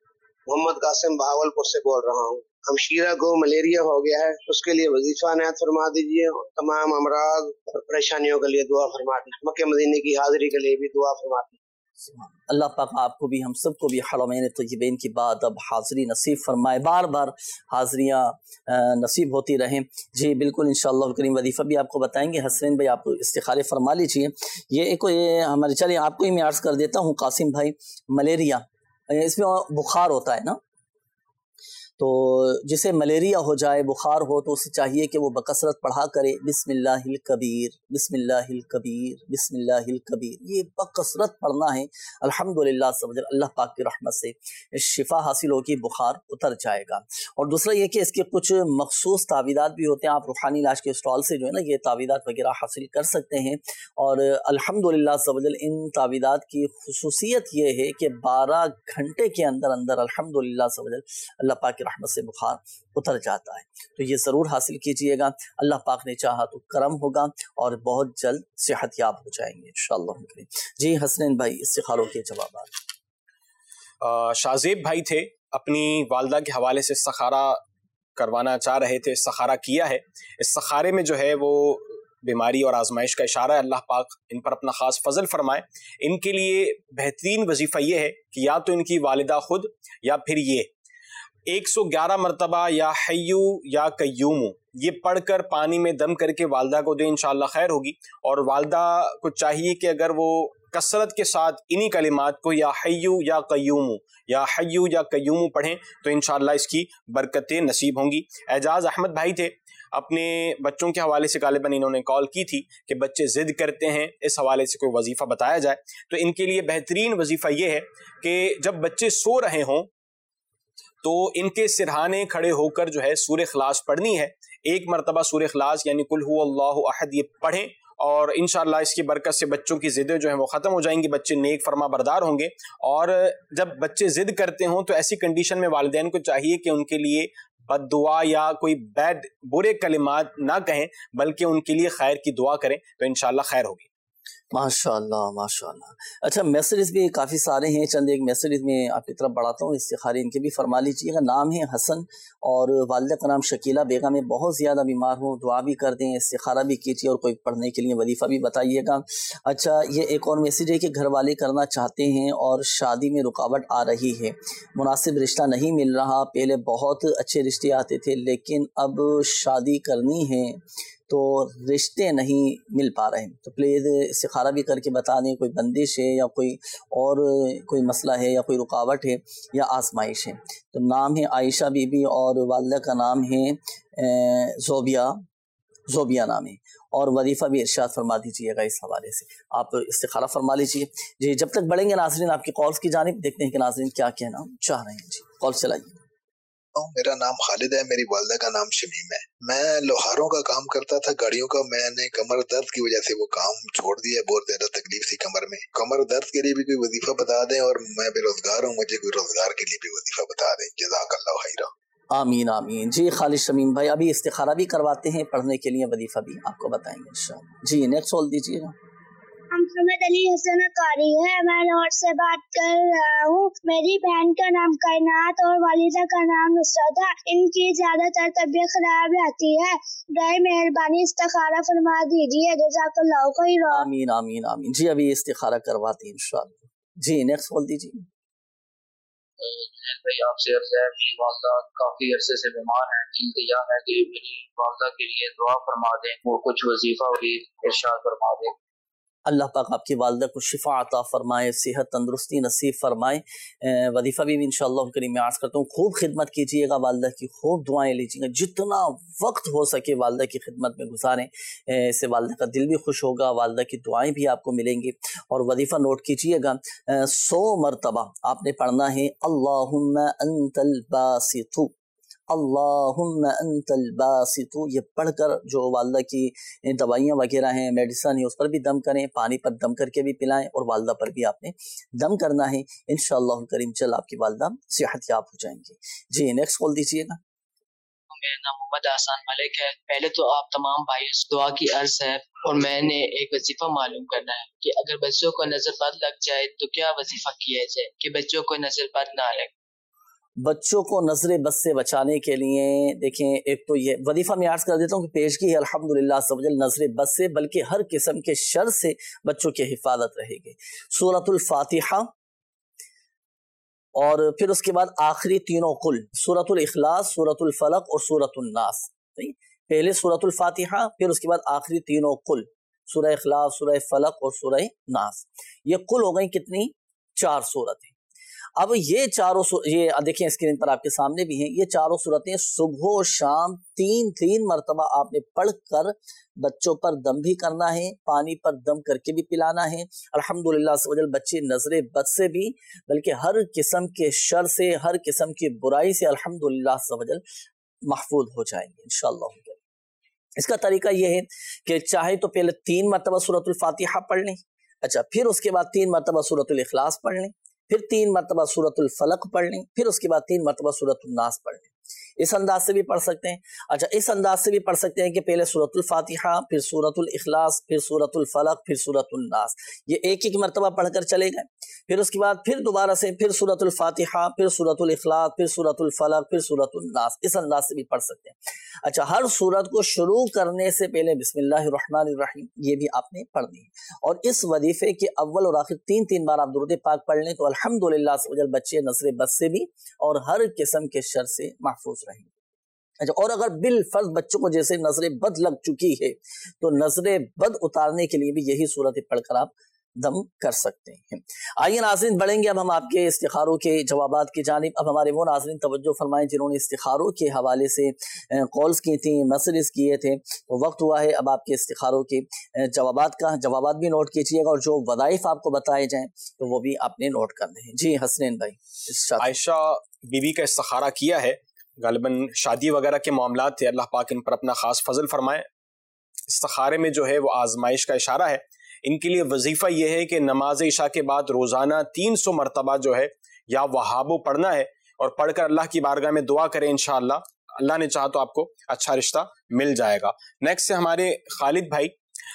محمد قاسم بہاول پور سے بول رہا ہوں. ہمشیرہ کو ملیریا ہو گیا ہے، اس کے لیے وظیفہ عنایت فرما دیجیے. تمام امراض اور پریشانیوں کے لیے دعا فرما دیجیے. مکہ مدینے کی حاضری کے لیے بھی دعا فرما دیجیے. اللہ پاک آپ کو بھی ہم سب کو بھی حرمین طیبین کی بعد اب حاضری نصیب فرمائے، بار بار حاضریاں نصیب ہوتی رہیں. جی بالکل انشاءاللہ الکریم وظیفہ بھی آپ کو بتائیں گے. حسین بھائی آپ استخارے فرما لیجیے. یہ ایک یہ ہمارے چلیے آپ کو ہی میں عرض کر دیتا ہوں. قاسم بھائی ملیریا، اس میں بخار ہوتا ہے نا، تو جسے ملیریا ہو جائے، بخار ہو، تو اسے چاہیے کہ وہ بکثرت پڑھا کرے بسم اللہ الکبیر، بسم اللہ الکبیر، بسم اللہ الکبیر. یہ بکثرت پڑھنا ہے. الحمدللہ سمجھ اللہ پاک کی رحمت سے شفا حاصل ہوگی، بخار اتر جائے گا. اور دوسرا یہ کہ اس کے کچھ مخصوص تعویذات بھی ہوتے ہیں. آپ روحانی علاج کے اسٹال سے جو ہے نا یہ تعویذات وغیرہ حاصل کر سکتے ہیں. اور الحمدللہ سمجھ ان تعویذات کی خصوصیت یہ ہے کہ بارہ گھنٹے کے اندر اندر الحمدللہ سمجھ اللہ پاک رحمت سے بخار اتر جاتا ہے. تو یہ ضرور حاصل کیجئے گا. اللہ پاک نے چاہا تو کرم ہوگا اور بہت جلد صحت یاب ہو جائیں گے انشاءاللہ. جی حسنین بھائی استخاروں کے جوابات. شاہزیب بھائی تھے، اپنی والدہ کے حوالے سے استخارہ کروانا چاہ رہے تھے، استخارہ کیا ہے. استخارے میں جو ہے وہ بیماری اور آزمائش کا اشارہ ہے. اللہ پاک ان پر اپنا خاص فضل فرمائے. ان کے لیے بہترین وظیفہ یہ ہے کہ یا تو ان کی والدہ خود یا پھر یہ ایک سو گیارہ مرتبہ یا حیو یا قیوم یہ پڑھ کر پانی میں دم کر کے والدہ کو دیں، انشاءاللہ خیر ہوگی. اور والدہ کو چاہیے کہ اگر وہ کثرت کے ساتھ انہی کلمات کو یا حیو یا قیوم یا حیو یا قیوم پڑھیں تو انشاءاللہ اس کی برکتیں نصیب ہوں گی. اعجاز احمد بھائی تھے، اپنے بچوں کے حوالے سے غالباً انہوں نے کال کی تھی کہ بچے ضد کرتے ہیں، اس حوالے سے کوئی وظیفہ بتایا جائے. تو ان کے لیے بہترین وظیفہ یہ ہے کہ جب بچے سو رہے ہوں تو ان کے سرہانے کھڑے ہو کر جو ہے سورہ اخلاص پڑھنی ہے. ایک مرتبہ سورہ اخلاص یعنی قل هو اللہ احد یہ پڑھیں اور انشاءاللہ اس کی برکت سے بچوں کی ضدیں جو ہیں وہ ختم ہو جائیں گی. بچے نیک فرما بردار ہوں گے. اور جب بچے ضد کرتے ہوں تو ایسی کنڈیشن میں والدین کو چاہیے کہ ان کے لیے بد دعا یا کوئی بیڈ برے کلمات نہ کہیں بلکہ ان کے لیے خیر کی دعا کریں تو انشاءاللہ خیر ہوگی. ماشاء اللہ ماشاء اللہ. اچھا میسیجز بھی کافی سارے ہیں، چند ایک میسیجز میں آپ کی طرف بڑھاتا ہوں. استخارے ان کے بھی فرما لیجیے گا. نام ہے حسن اور والدہ کا نام شکیلہ بیگم ہے، بہت زیادہ بیمار ہوں، دعا بھی کر دیں، استخارہ بھی کیجیے اور کوئی پڑھنے کے لیے وظیفہ بھی بتائیے گا. اچھا یہ ایک اور میسیج ہے کہ گھر والے کرنا چاہتے ہیں اور شادی میں رکاوٹ آ رہی ہے، مناسب رشتہ نہیں مل رہا. پہلے بہت اچھے رشتے آتے تھے لیکن اب شادی کرنی ہے تو رشتے نہیں مل پا رہے ہیں. تو پلیز استخارہ بھی کر کے بتا دیں کوئی بندش ہے یا کوئی اور کوئی مسئلہ ہے یا کوئی رکاوٹ ہے یا آزمائش ہے. تو نام ہے عائشہ بی بی اور والدہ کا نام ہے زوبیہ زوبیہ نام ہے. اور وظیفہ بھی ارشاد فرما دیجیے گا اس حوالے سے. آپ استخارہ فرما لیجیے. جی جب تک بڑھیں گے ناظرین آپ کی کالز کی جانب، دیکھتے ہیں کہ ناظرین کیا کہنا چاہ رہے ہیں. جی کال چلائیے. میرا نام خالد ہے، میری والدہ کا نام شمیم ہے۔ میں لوہاروں کا کام کرتا تھا، گاڑیوں کا۔ میں نے کمر درد کی وجہ سے وہ کام چھوڑ دیا، بہت زیادہ تکلیف تھی کمر میں۔ کمر درد کے لیے بھی کوئی وظیفہ بتا دیں، اور میں بے روزگار ہوں، مجھے کوئی روزگار کے لیے بھی وظیفہ بتا دیں، جزاک اللہ خیرہ۔ آمین آمین۔ جی خالد شمیم بھائی ابھی استخارہ بھی کرواتے ہیں، پڑھنے کے لیے وظیفہ بھی آپ کو بتائیں گے انشاءاللہ۔ جی نیکسٹ سوال دیجیے گا۔ محمد علی حسن قاری ہے، میں لاہور سے بات کر رہا ہوں۔ میری بہن کا نام کائنات اور والدہ کا نام نصرت ہے۔ ان کی زیادہ تر طبیعت خراب رہتی ہے، برائے مہربانی استخارہ فرما دیجیے، جزاک اللہ خیر۔ آمین آمین آمین۔ جی ابھی استخارہ کرواتے ہیں انشاءاللہ۔ جی نیکسٹ سوال دیجیے۔ بھائی آپ سے عرض ہے، میری والدہ کافی عرصے سے بیمار ہیں، التجا ہے کہ میری والدہ کے لیے دعا فرما دیں، وہ کچھ وظیفہ بھی ارشاد فرما دیں۔ اللہ پاک آپ کی والدہ کو شفا عطا فرمائے، صحت تندرستی نصیب فرمائے۔ وظیفہ بھی انشاءاللہ کریم میں عرض کرتا ہوں، خوب خدمت کیجیے گا والدہ کی، خوب دعائیں لیجیے گا، جتنا وقت ہو سکے والدہ کی خدمت میں گزاریں، اس سے والدہ کا دل بھی خوش ہوگا، والدہ کی دعائیں بھی آپ کو ملیں گی۔ اور وظیفہ نوٹ کیجیے گا، سو مرتبہ آپ نے پڑھنا ہے اللہم انت الباسط، اللہم انت الباسط۔ یہ پڑھ کر جو والدہ کی دوائیاں وغیرہ ہیں، میڈیسن ہے، اس پر بھی دم کریں، پانی پر دم کر کے بھی پلائیں، اور والدہ پر بھی آپ نے دم کرنا ہے۔ انشاءاللہ کریم جل آپ کی والدہ صحت یاب ہو جائیں گی۔ جی نیکسٹ کال دیجیے گا۔ میرا نام محمد احسان ملک ہے۔ پہلے تو آپ تمام بھائی دعا کی عرض ہے، اور میں نے ایک وظیفہ معلوم کرنا ہے کہ اگر بچوں کو نظر بد لگ جائے تو کیا وظیفہ کیا جائے کہ بچوں کو نظر بد نہ لگے۔ بچوں کو نظر بد سے بچانے کے لیے دیکھیں، ایک تو یہ وظیفہ میں عرض کر دیتا ہوں کہ پیشگی ہے الحمدللہ عز و جل نظر بد سے، بلکہ ہر قسم کے شر سے بچوں کی حفاظت رہے گی۔ سورۃ الفاتحہ، اور پھر اس کے بعد آخری تینوں قل، سورۃ الاخلاص، سورۃ الفلق اور سورۃ الناس۔ پہلے سورۃ الفاتحہ، پھر اس کے بعد آخری تینوں قل، سورہ اخلاص، سورہ فلق اور سورہ ناس۔ یہ قل ہو گئی کتنی؟ چار سورتیں۔ اب یہ چاروں یہ دیکھیں اسکرین پر آپ کے سامنے بھی ہیں، یہ چاروں صورتیں صبح و شام تین تین مرتبہ آپ نے پڑھ کر بچوں پر دم بھی کرنا ہے، پانی پر دم کر کے بھی پلانا ہے۔ الحمدللہ عز و جل بچے نظر بد سے بھی، بلکہ ہر قسم کے شر سے، ہر قسم کی برائی سے الحمدللہ عز و جل محفوظ ہو جائیں گے انشاءاللہ۔ اس کا طریقہ یہ ہے کہ چاہے تو پہلے تین مرتبہ سورۃ الفاتحہ پڑھ لیں، اچھا پھر اس کے بعد تین مرتبہ سورۃ الاخلاص پڑھ لیں، پھر تین مرتبہ سورۃ الفلق پڑھ لیں، پھر اس کے بعد تین مرتبہ سورۃ الناس پڑھ لیں۔ اس انداز سے بھی پڑھ سکتے ہیں۔ اچھا اس انداز سے بھی پڑھ سکتے ہیں کہ پہلے سورۃ الفاتحہ، پھر سورۃ الاخلاص، پھر سورۃ الفلق، پھر سورۃ الناس، یہ ایک ایک مرتبہ پڑھ کر چلے گئے۔ پھر اس کے بعد پھر دوبارہ سے پھر سورۃ الفاتحہ، پھر سورۃ الاخلاص، پھر سورۃ الفلق، پھر سورۃ الناس، اس انداز سے بھی پڑھ سکتے ہیں۔ اچھا ہر سورت کو شروع کرنے سے پہلے بسم اللہ الرحمن الرحیم یہ بھی آپ نے پڑھنی ہے، اور اس وظیفے کے اول اور آخر تین تین بار آپ درود پاک پڑھ لیں تو الحمدللہ بچے نظر بد سے بھی اور ہر قسم کے شر سے محفوظ رہیں گے۔ اچھا اور اگر بالفرض بچوں کو جیسے نظر بد لگ چکی ہے تو نظر بد اتارنے کے لیے بھی یہی صورت پڑھ کر آپ دم کر سکتے ہیں۔ آئیے ناظرین بڑھیں گے اب ہم آپ کے استخاروں کے جوابات کی جانب۔ اب ہمارے وہ ناظرین توجہ فرمائیں جنہوں نے استخاروں کے حوالے سے کالز کی تھیں، میسیجز کیے تھے، تو وقت ہوا ہے اب آپ کے استخاروں کے جوابات کا۔ جوابات بھی نوٹ کیجیے گا، اور جو وظائف آپ کو بتائے جائیں تو وہ بھی آپ نے نوٹ کرنے ہیں۔ جی حسنین بھائی۔ عائشہ بی بی کا استخارہ کیا ہے، غالباً شادی وغیرہ کے معاملات تھے، اللہ پاک ان پر اپنا خاص فضل فرمائے۔ استخارے میں جو ہے وہ آزمائش کا اشارہ ہے۔ ان کے لیے وظیفہ یہ ہے کہ نماز عشاء کے بعد روزانہ تین سو مرتبہ جو ہے یا وہابو پڑھنا ہے، اور پڑھ کر اللہ کی بارگاہ میں دعا کریں، انشاءاللہ اللہ نے چاہا تو آپ کو اچھا رشتہ مل جائے گا۔ نیکسٹ سے ہمارے خالد بھائی،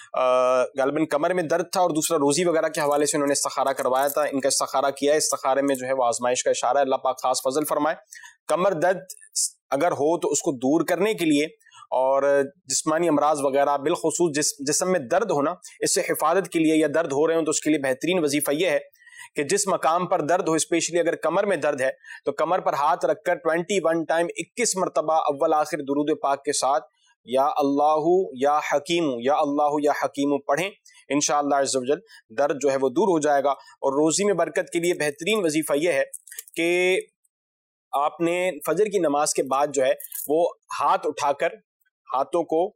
غالباً کمر میں درد تھا اور دوسرا روزی وغیرہ کے حوالے سے انہوں نے استخارہ کروایا تھا، ان کا استخارہ کیا ہے۔ استخارے میں جو ہے وہ آزمائش کا اشارہ ہے، اللہ پاک خاص فضل فرمائے۔ کمر درد اگر ہو تو اس کو دور کرنے کے لیے، اور جسمانی امراض وغیرہ بالخصوص جس جسم میں درد ہونا، اس سے حفاظت کے لیے، یا درد ہو رہے ہوں تو اس کے لیے بہترین وظیفہ یہ ہے کہ جس مقام پر درد ہو، اسپیشلی اگر کمر میں درد ہے تو کمر پر ہاتھ رکھ کر ٹوینٹی ون ٹائم اکیس مرتبہ اول آخر درود پاک کے ساتھ یا اللہ یا حکیم یا اللہ یا حکیم پڑھیں، انشاءاللہ عز و جل درد جو ہے وہ دور ہو جائے گا۔ اور روزی میں برکت کے لیے بہترین وظیفہ یہ ہے کہ آپ نے فجر کی نماز کے بعد جو ہے وہ ہاتھ اٹھا کر ہاتھوں کو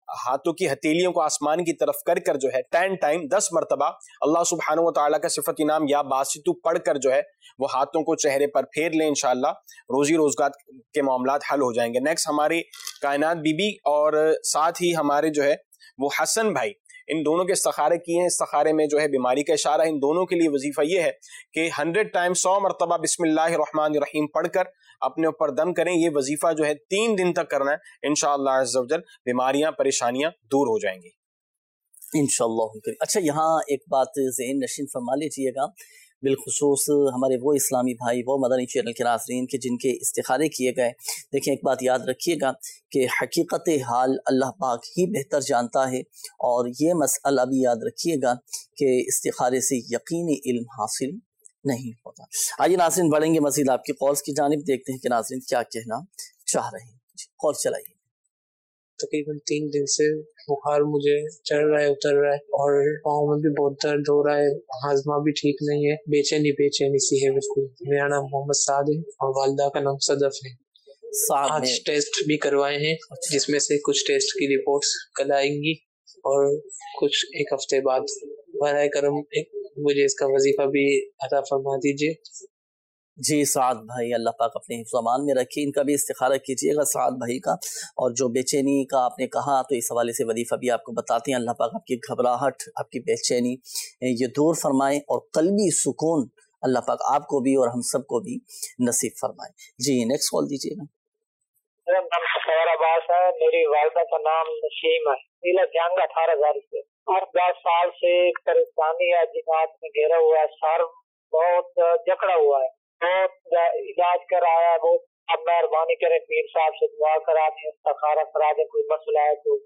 ہاتھوں کی ہتھیلیوں کو آسمان کی طرف کر کر جو ہے ٹین ٹائم دس مرتبہ اللہ سبحانہ و تعالیٰ کا صفتی نام یا باسطو پڑھ کر جو ہے وہ ہاتھوں کو چہرے پر پھیر لیں، انشاءاللہ روزی روزگار کے معاملات حل ہو جائیں گے۔ نیکسٹ ہماری کائنات بی بی اور ساتھ ہی ہمارے جو ہے وہ حسن بھائی، ان دونوں کے استخارے کیے ہیں۔ استخارے میں جو ہے بیماری کا اشارہ ہے۔ ان دونوں کے لیے وظیفہ یہ ہے کہ ہنڈریڈ ٹائم سو مرتبہ بسم اللہ الرحمن الرحیم پڑھ کر اپنے اوپر دم کریں۔ یہ وظیفہ جو ہے تین دن تک کرنا ہے، انشاءاللہ عز و جل بیماریاں پریشانیاں دور ہو جائیں گی انشاءاللہ۔ اچھا یہاں ایک بات ذہن نشین فرما لیجیے گا، بالخصوص ہمارے وہ اسلامی بھائی، وہ مدنی چینل کے ناظرین کے جن کے استخارے کیے گئے، دیکھیں ایک بات یاد رکھیے گا کہ حقیقت حال اللہ پاک ہی بہتر جانتا ہے، اور یہ مسئلہ بھی یاد رکھیے گا کہ استخارے سے یقینی علم حاصل نہیں ہوتا۔ آئیے ناظرین بڑھیں گے مزید آپ کی کالز کی جانب، دیکھتے ہیں کہ ناظرین کیا کہنا چاہ رہے ہیں۔ کال چلائیے۔ تقریباً تین دن سے بخار مجھے چڑھ رہا ہے، اتر رہا ہے، اور پاؤں میں بھی بہت درد ہو رہا ہے، ہاضمہ بھی ٹھیک نہیں ہے، بے چینی بے چینی سی ہے بالکل۔ میرا نام محمد سعد ہے اور والدہ کا نام صدف ہے۔ آج ٹیسٹ بھی کروائے ہیں جس میں سے کچھ ٹیسٹ کی رپورٹس کل آئیں گی، اور کچھ ایک ہفتے بعد براہ کرم ایک مجھے اس کا وظیفہ بھی عطا فرما دیجیے۔ جی سعد بھائی، اللہ پاک اپنے حفظ و امان میں رکھے، ان کا بھی استخارہ کیجیے گا سعد بھائی کا۔ اور جو بے چینی کا آپ نے کہا تو اس حوالے سے وظیفہ بھی آپ کو بتاتے ہیں۔ اللہ پاک آپ کی گھبراہٹ، آپ کی بے چینی یہ دور فرمائے، اور قلبی سکون اللہ پاک آپ کو بھی اور ہم سب کو بھی نصیب فرمائے۔ جی نیکسٹ کال دیجیے گا۔ میرا نام سفیر عباس ہے، میری والدہ کا نام نشیم ہے، ضلع جانگا اٹھارہ ہزار سے۔ اور دس سال سے پریشانی ہے، جنات میں گھیرا ہوا ہے، سر بہت جکڑا ہوا ہے، بہت علاج کرایا ہے، بہت آپ مہربانی کریں پیر صاحب سے دعا کرا دیں، استخارہ کرا دیں، کوئی مسئلہ ہے تو۔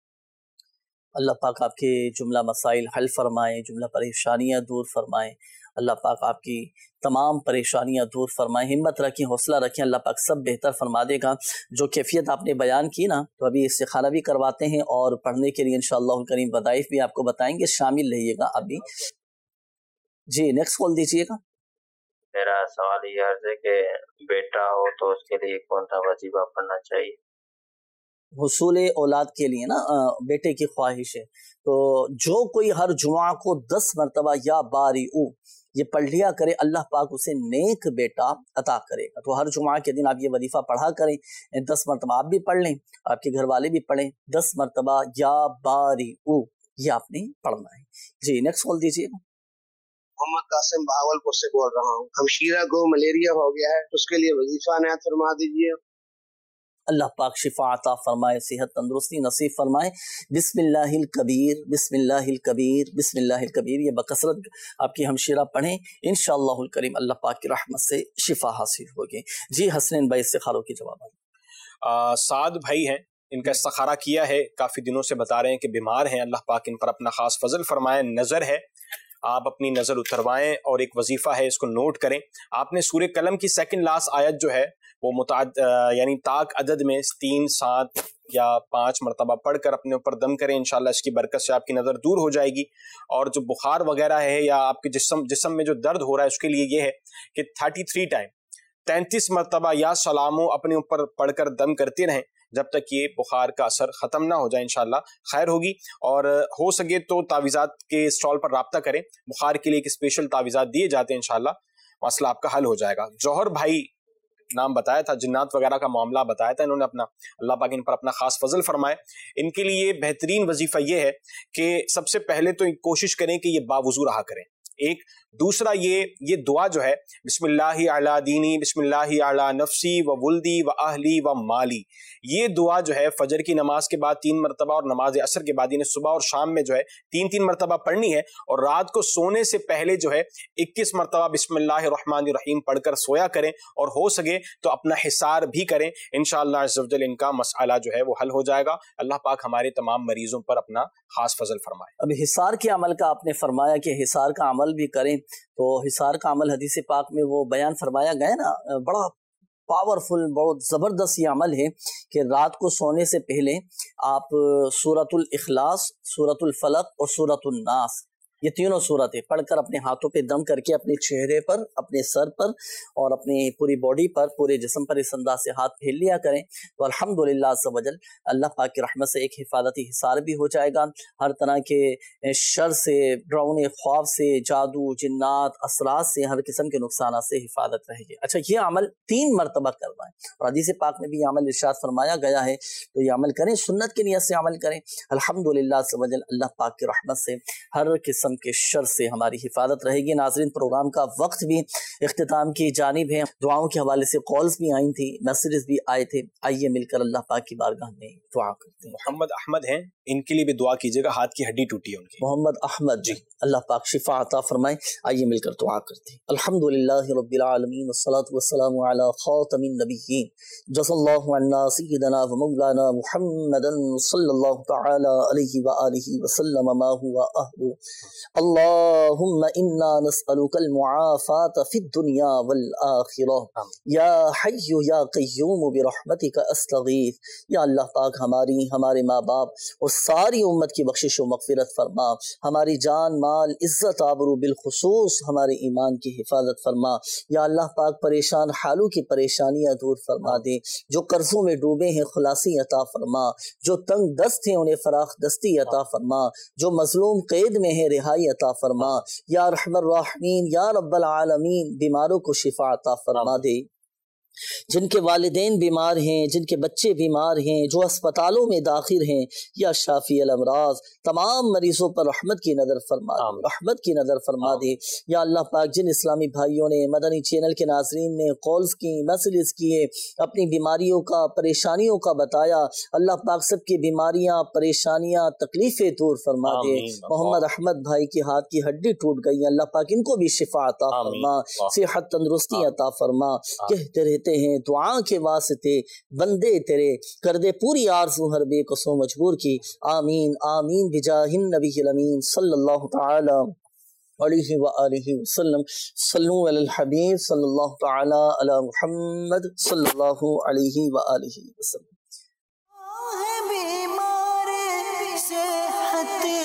اللہ پاک آپ کے جملہ مسائل حل فرمائے، جملہ پریشانیاں دور فرمائے، اللہ پاک آپ کی تمام پریشانیاں دور فرمائے۔ ہمت رکھیں، حوصلہ رکھیں، اللہ پاک سب بہتر فرما دے گا۔ جو کیفیت آپ نے بیان کی نا، تو ابھی استخارہ بھی کرواتے ہیں، اور پڑھنے کے لیے انشاءاللہ الکریم وظائف بھی آپ کو بتائیں گے، شامل رہیے گا ابھی۔ جی نیکسٹ کال دیجیے گا۔ میرا سوال یہ عرض ہے کہ بیٹا ہو تو اس کے لیے کون سا وظیفہ پڑھنا چاہیے؟ حصول اولاد کے لیے نا بیٹے کی خواہش ہے، تو جو کوئی ہر جمعہ کو دس مرتبہ یا باری او یہ پڑھ لیا کرے، اللہ پاک اسے نیک بیٹا عطا کرے گا۔ تو ہر جمعہ کے دن آپ یہ وظیفہ پڑھا کریں، دس مرتبہ آپ بھی پڑھ لیں، آپ کے گھر والے بھی پڑھیں، دس مرتبہ یا باری او یہ آپ نے پڑھنا ہے۔ جی نیکسٹ کال دیجیے گا۔ محمد قاسم بہاول پور سے بول رہا ہوں، ہمشیرہ کو ملیریا ہو گیا ہے، اس کے لیے وظیفہ عنایت فرما دیجیے۔ اللہ پاک شفا عطا فرمائے، صحت تندرستی نصیب فرمائے۔ بسم اللہ الکبیر، بسم اللہ الکبیر، بسم اللہ الکبیر یہ بکثرت آپ کی ہمشیرہ پڑھیں، انشاءاللہ الکریم اللہ پاک کی رحمت سے شفا حاصل ہوگی۔ جی حسنین بھائی استخاروں کی جواب۔ سعد بھائی ہیں، ان کا استخارہ کیا ہے، کافی دنوں سے بتا رہے ہیں کہ بیمار ہیں، اللہ پاک ان پر اپنا خاص فضل فرمائے۔ نظر ہے، آپ اپنی نظر اتروائیں، اور ایک وظیفہ ہے اس کو نوٹ کریں۔ آپ نے سورہ قلم کی سیکنڈ لاسٹ آیت جو ہے وہ متعد یعنی طاق عدد میں تین سات یا پانچ مرتبہ پڑھ کر اپنے اوپر دم کریں، انشاءاللہ اس کی برکت سے آپ کی نظر دور ہو جائے گی۔ اور جو بخار وغیرہ ہے یا آپ کے جسم جسم میں جو درد ہو رہا ہے، اس کے لیے یہ ہے کہ تھرٹی تھری ٹائم تینتیس مرتبہ یا سلامو اپنے اوپر پڑھ کر دم کرتے رہیں جب تک یہ بخار کا اثر ختم نہ ہو جائے، انشاءاللہ خیر ہوگی۔ اور ہو سکے تو تعویذات کے اسٹال پر رابطہ کریں، بخار کے لیے ایک اسپیشل تعویذات دیے جاتے ہیں، انشاءاللہ مسئلہ آپ کا حل ہو جائے گا۔ جوہر بھائی نام بتایا تھا، جنات وغیرہ کا معاملہ بتایا تھا انہوں نے اپنا، اللہ پاک ان پر اپنا خاص فضل فرمائے۔ ان کے لیے بہترین وظیفہ یہ ہے کہ سب سے پہلے تو کوشش کریں کہ یہ باوضو رہا کریں، ایک دوسرا یہ یہ دعا جو ہے بسم اللہ علی دینی، بسم اللہ علی نفسی و ولدی و اہلی و مالی، یہ دعا جو ہے فجر کی نماز کے بعد تین مرتبہ اور نماز عصر کے بعد، یعنی صبح اور شام میں جو ہے تین تین مرتبہ پڑھنی ہے، اور رات کو سونے سے پہلے جو ہے اکیس مرتبہ بسم اللہ الرحمن الرحیم پڑھ کر سویا کریں، اور ہو سکے تو اپنا حصار بھی کریں، انشاءاللہ عز و جل ان کا مسئلہ جو ہے وہ حل ہو جائے گا۔ اللہ پاک ہمارے تمام مریضوں پر اپنا خاص فضل فرمائے۔ اب حصار کے عمل کا آپ نے فرمایا کہ حصار کا عمل بھی کریں، تو حصار کا عمل حدیث پاک میں وہ بیان فرمایا گیا نا، بڑا پاورفل، بہت زبردست یہ عمل ہے کہ رات کو سونے سے پہلے آپ سورۃ الاخلاص، سورۃ الفلق اور سورۃ الناس یہ تینوں صورتیں پڑھ کر اپنے ہاتھوں پہ دم کر کے اپنے چہرے پر، اپنے سر پر اور اپنی پوری باڈی پر، پورے جسم پر اس انداز سے ہاتھ پھیر لیا کریں تو الحمدللہ عز و جل اللہ پاک کی رحمت سے ایک حفاظتی حصار بھی ہو جائے گا، ہر طرح کے شر سے، ڈراؤنے خواب سے، جادو، جنات، اثرات سے، ہر قسم کے نقصانات سے حفاظت رہے گی۔ اچھا یہ عمل تین مرتبہ کرنا ہے اور حدیث پاک میں بھی یہ عمل ارشاد فرمایا گیا ہے، تو یہ عمل کریں، سنت کی نیت سے عمل کریں۔ الحمدللہ عز و جل اللہ پاک کی رحمت سے ہر قسم کے شر سے ہماری حفاظت رہے گی۔ ناظرین پروگرام کا وقت بھی اختتام کی جانب ہے، دعاؤں کے حوالے سے کالز بھی آئی تھی، میسیجز بھی آئے تھے، آئیے مل کر اللہ پاک کی بارگاہ میں دعا کرتے ہیں۔ محمد احمد ہیں، ان کے لیے بھی دعا کیجیے گا، ہاتھ کی ہڈی ٹوٹی ہے ان کی۔ محمد احمد جی، اللہ پاک شفا عطا فرمائے، آئیے مل کر دعا کرتے ہیں۔ الحمدللہ رب العالمین والصلاة والسلام علی خاتم النبیین جزا اللہ عنا سیدنا و مولانا محمد صلی اللہ تعالی علیہ وآلہ وسلم ما هو اہل۔ اللہم انا نسألک المعافاة فی الدنیا والآخرہ، یا حی یا قیوم برحمتک استغیث۔ یا اللہ پاک ہماری، ہمارے ماں باپ اور ساری امت کی بخشش و مغفرت فرما، ہماری جان مال عزت آبرو بالخصوص ہمارے ایمان کی حفاظت فرما۔ یا اللہ پاک پریشان حالوں کی پریشانیاں دور فرما دے، جو قرضوں میں ڈوبے ہیں خلاصی عطا فرما، جو تنگ دست ہیں انہیں فراخ دستی عطا فرما، جو مظلوم قید میں ہیں رہائی عطا فرما۔ یا ارحم الراحمین یا رب العالمین بیماروں کو شفا عطا فرما دے، جن کے والدین بیمار ہیں، جن کے بچے بیمار ہیں، جو اسپتالوں میں داخل ہیں، یا شافی الامراض تمام مریضوں پر رحمت کی نظر فرما دے، رحمت کی نظر فرما دے۔ یا اللہ پاک جن اسلامی بھائیوں نے، مدنی چینل کے ناظرین نے کالز کی، میسیجز کیے، اپنی بیماریوں کا، پریشانیوں کا بتایا، اللہ پاک سب کی بیماریاں، پریشانیاں، تکلیفیں دور فرما دے۔ محمد احمد بھائی کی ہاتھ کی ہڈی ٹوٹ گئی، اللہ پاک ان کو بھی شفا عطا فرما، صحت تندرستی عطا فرما۔ کہتے رہتے ہیں دعا کے واسطے بندے تیرے، کر دے پوری آرزو ہر بے قصو مجبور کی، آمین آمین بجاہ النبی الامین صلی اللہ تعالی علیہ وآلہ وسلم۔ صلو علی الحبیب صلی اللہ تعالی علی محمد صلی اللہ علیہ وآلہ وسلم۔